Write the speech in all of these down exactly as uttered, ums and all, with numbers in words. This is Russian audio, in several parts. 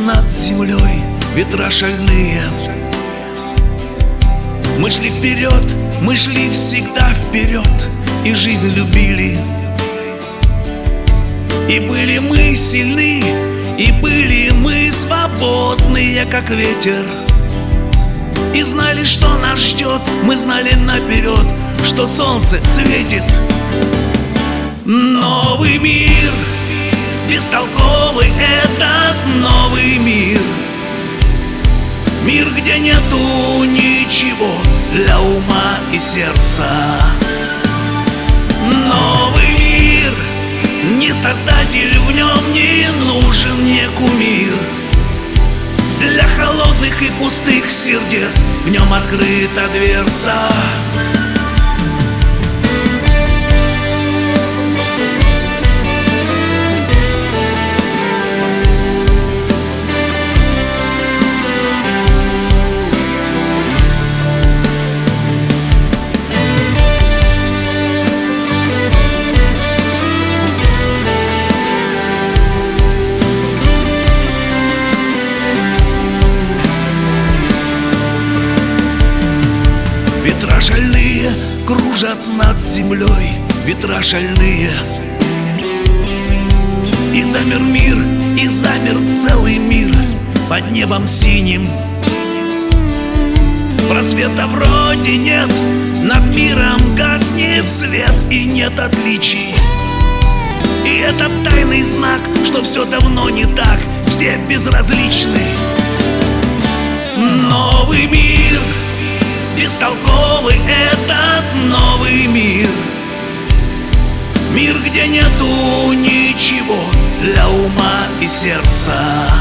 над землей ветра шальные. Мы шли вперед, мы шли всегда вперед, и жизнь любили. И были мы сильны, и были мы свободные, как ветер. И знали, что нас ждет, мы знали наперед, что солнце светит. Новый мир, бестолковый этот новый мир. Мир, где нету ничего для ума и сердца. Новый мир, не создатель, в нем не нужен не кумир. Для холодных и пустых сердец в нем открыта дверца. Ветра шальные кружат над землей, ветра шальные. И замер мир, и замер целый мир под небом синим. Просвета вроде нет, над миром гаснет свет, и нет отличий. И это тайный знак, что все давно не так, все безразличны. Новый мир, бестолковый этот новый мир. Мир, где нету ничего для ума и сердца.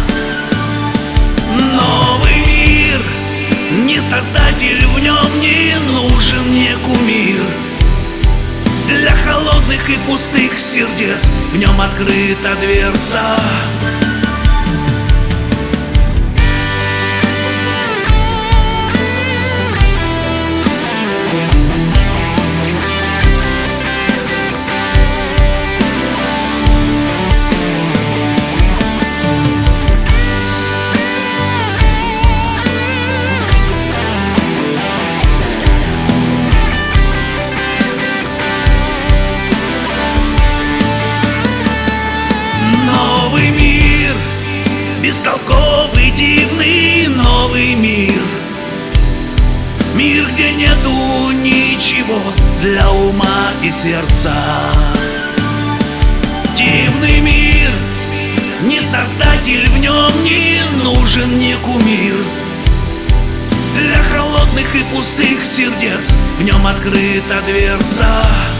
Новый мир, не создатель, в нем не нужен не кумир. Для холодных и пустых сердец в нем открыта дверца. Новый мир, бестолковый, дивный новый мир. Мир, где нету ничего для ума и сердца. Дивный мир, не создатель, в нем не нужен не кумир. Для холодных и пустых сердец в нем открыта дверца.